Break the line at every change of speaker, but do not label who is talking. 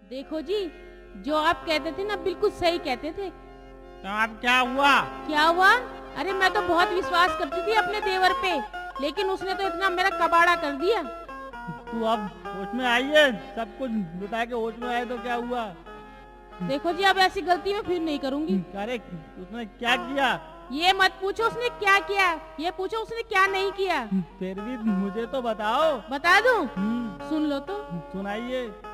देखो जी, जो आप कहते थे ना बिल्कुल सही कहते थे।
तो अब क्या हुआ?
क्या हुआ? अरे मैं तो बहुत विश्वास करती थी अपने देवर पे, लेकिन उसने तो इतना मेरा कबाड़ा कर दिया।
तू अब होश में आई है? सब कुछ बता के होश में आए तो क्या हुआ?
देखो जी, अब ऐसी गलती मैं फिर नहीं करूंगी।
अरे उसने क्या किया?
ये मत पूछो उसने क्या किया, ये पूछो उसने क्या नहीं किया।
फिर भी मुझे तो बताओ।
बता दूं? सुन लो तो।
सुनाइए।